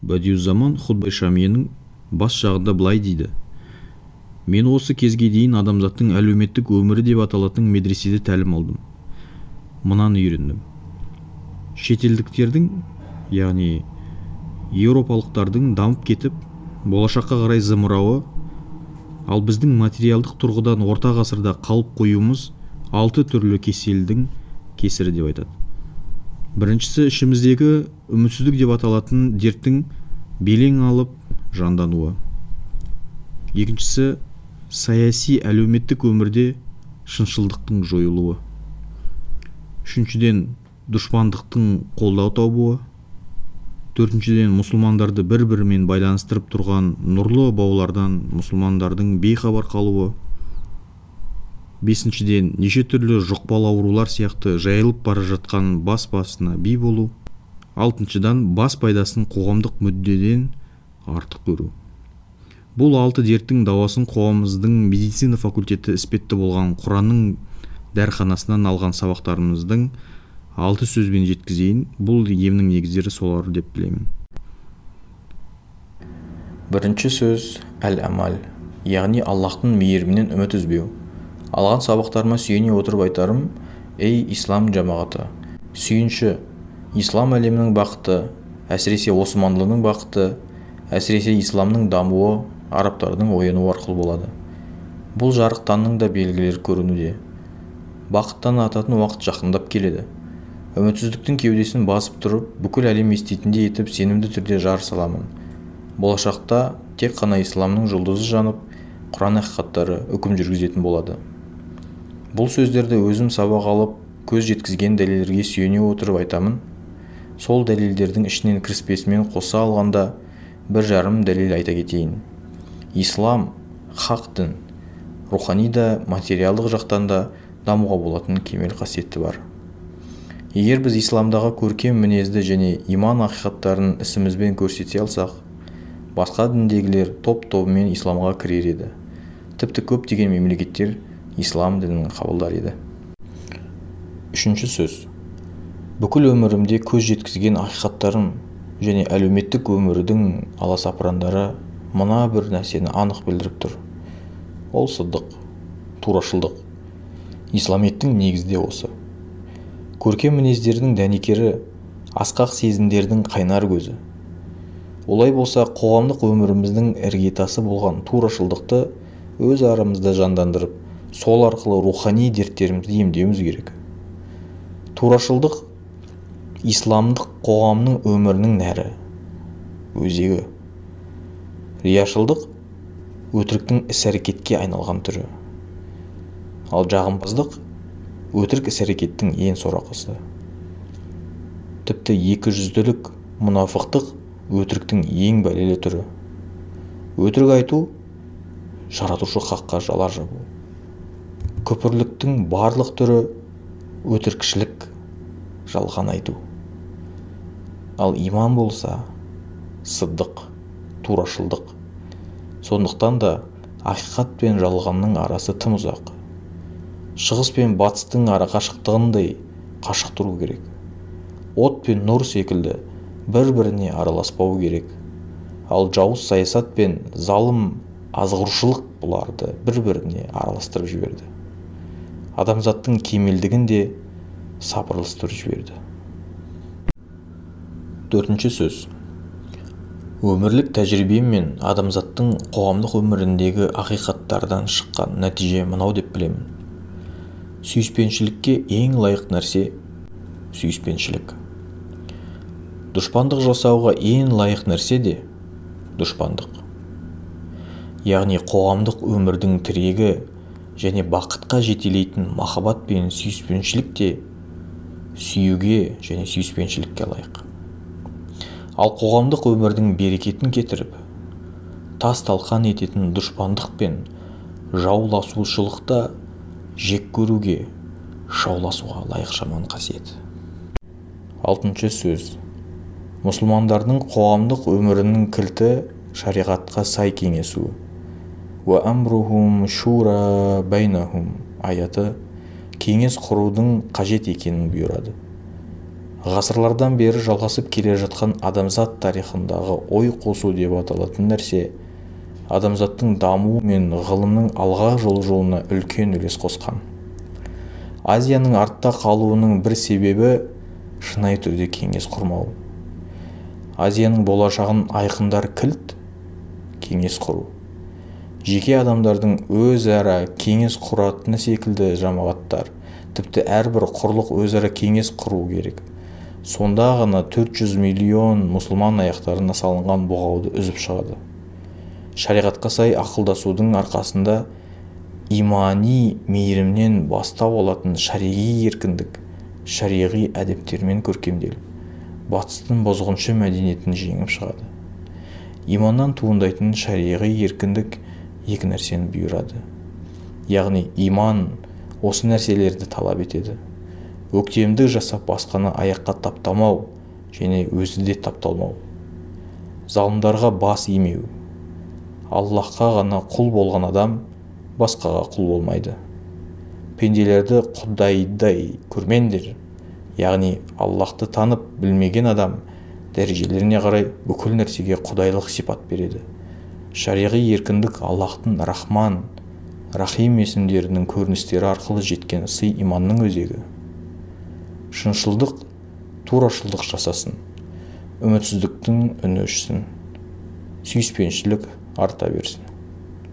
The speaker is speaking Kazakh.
Бадиуззаман Хутбай Шамиенің бас жағында былай дейді: мен осы кезге дейін адамзаттың әлеуметтік өмірі деп аталатын медреседе тәлім алдым. Мынаны үйрендім. Шетелдіктердің, яғни еуропалықтардың дамып кетіп, болашаққа қарай зымырауы, ал біздің материалдық тұрғыдан орта ғасырда қалып қоюымыз 6 түрлі кеселдің кесірі деп айтады. Біріншісі, ішіміздегі үмітсіздік деп аталатын дерттің белең алып жандануы. Екіншісі, саяси әлеуметтік өмірде шыншылдықтың жойылуы. Үшіншіден, дұшпандықтың қолдау табуы. Төртіншіден, мұсылмандарды бір-бірімен байланыстырып тұрған нұрлы баулардан мұсылмандардың бейхабар қалуы. Бесіншіден, неше түрлі жұқпалы аурулар сияқты жайылып бара жатқан бас-басына би болу. Алтыншыдан, бас пайдасын қоғамдық мүддеден артық көру. Бұл 6 дерттің дауасын қоғамымыздың медицина факультеті іспетті болған Құранның дәрханасынан алған сабақтарымыздың 6 сөзбен жеткізейін. Бұл емнің негіздері солар деп білемін. Бірінші сөз әл-амал, яғни Аллахтың мейірімінен үміт үзбеу. Алған сабақтарыма сүйене отырып айтарым: ей ислам жамағаты, сүйінші, ислам әлемінің бақыты, әсіресе Османлының бақыты, әсіресе исламның дамуы арабтардың оянуы арқылы болады. Бұл жарық таңның да белгілері көрінуде. Бақыттан ататын уақыт жақындап келеді. Үмітсіздіктің кеудесін басып тұрып, бүкіл әлем еститіндей етіп сенімді түрде жар саламын. Болашақта тек қана исламның жұлдызы жанып, Құран ақиқаттары үкім жүргізетін болады. Бұл сөздерді өзім сабақ алып, көз жеткізген дәлелдерге сүйене отырып айтамын. Сол дәлелдердің ішінен кіріспесімен қоса алғанда 1,5 дәлел айта кетейін. Ислам хақ дін, рухани да, материалдық жақтан да дамуға болатын кемел қасиеті бар. Егер біз исламдағы көркем мінезді және иман ақиқаттарын ісімізбен көрсете алсақ, басқа діндегілер топ-тобымен исламға кірер еді. Тіпті көптеген мемлекеттер ислам дінін қабылдар еді. Үшінші сөз. Бүкіл өмірімде көз жеткізген ақиқаттарым және әлеуметтік өмірдің аласапырандары мына бір нәрсені анық білдіріп тұр. Ол сыдық, турашылдық. Исламеттің негізде осы. Көркем мінездердің дәнекері, асқақ сезімдердің қайнар көзі. Олай болса, қоғамдық өміріміздің іргетасы болған турашылдықты өз арамызда жандандырып, сол арқылы рухани дерттерімізді емдеуіміз керек. Турашылдық исламдық қоғамның өмірінің нәрі, өзегі. Рияшылдық өтіріктің іс-әрекетке айналған түрі. Ал жағымпаздық өтірік іс-әрекеттің ең сорақысы. Тіпті екіжүзділік, мұнафықтық өтіріктің ең бәлелі түрі. Өтірік айту жаратушы хаққа жала жабу. Күпірліктің барлық түрі өтірікшілік, жалған айту. Ал иман болса сыдық, турашылдық. Сондықтан да ақиқат пен жалғанның арасы тым ұзақ. Шығыс пен батыстың ара қашықтығындай қашық тұру керек. От пен нұр секілді бір-біріне араласпау керек. Ал жауыз саясат пен залым азғырушылық бұларды бір-біріне араластырып жіберді. Адамзаттың кемелдігін де сапырылыстырып жіберді. Төртінші сөз. Өмірлік тәжірибем мен адамзаттың қоғамдық өміріндегі ақиқаттардан шыққан нәтиже мынау деп білемін. Сүйіспеншілікке ең лайық нәрсе сүйіспеншілік. Дұшпандық жасауға ең лайық нәрсе де дұшпандық. Яғни қоғамдық өмірдің тірегі және бақытқа жетелейтін махаббат пен сүйіспеншілік те сүюге және сүйіспеншілікке лайық. Ал қоғамдық өмірдің берекетін кетіріп, тас-талқан ететін дұшпандық пен жауласушылықта жек көруге, жауласуға лайық жаман қасиет. Алтыншы сөз. Мұсылмандардың қоғамдық өмірінің кілті шариғатқа сай кеңесу. Ва амрухум шура байнахум аяты кеңес құрудың қажет екенін бұйырады. ғасырлардан бері жалғасып келе жатқан адамзат тарихындағы ой қосу деп аталатын нәрсе адамзаттың дамуы мен ғылымның алға жылжуына үлкен үлес қосқан. Азияның артта қалуының бір себебі шынайы түрде кеңес құрмау. Азияның болашағын айқындар кілт кеңес құру. Жеке адамдардың өзара кеңес құратыны секілді жамағаттар, тіпті әрбір құрлық өзара кеңес құру керек. Сонда ғана 400 миллион мұсылман аяқтарына салынған бұғауды үзіп шығады. Шариғатқа сай ақылдасудың арқасында имани мейірімнен бастау алатын шариғи еркіндік, шариғи әдептермен көркемделіп, батыстың бозғыншы мәдениетін жеңіп шығады. Иманнан туындайтын шариғи еркіндік екі нәрсені бұйырады. Яғни иман осы нәрселерді талап етеді. Өктемдік жасап басқаны аяққа таптамау және өзі де тапталмау. Залымдарға бас имеу. Аллахқа ғана құл болған адам басқаға құл болмайды. Пенделерді құдайдай көрмеңдер. Яғни Аллахты танып білмеген адам дәрежелеріне қарай бүкіл нәрсеге құдайлық сипат береді. Шариғи еркіндік Аллахтың Рахман, Рахим есімдерінің көріністері арқылы жеткен сый иманның өзегі. Шыншылдық турашылдық жасасын, үмітсіздіктің үні өшсін, сүйіспеншілік арта берсін.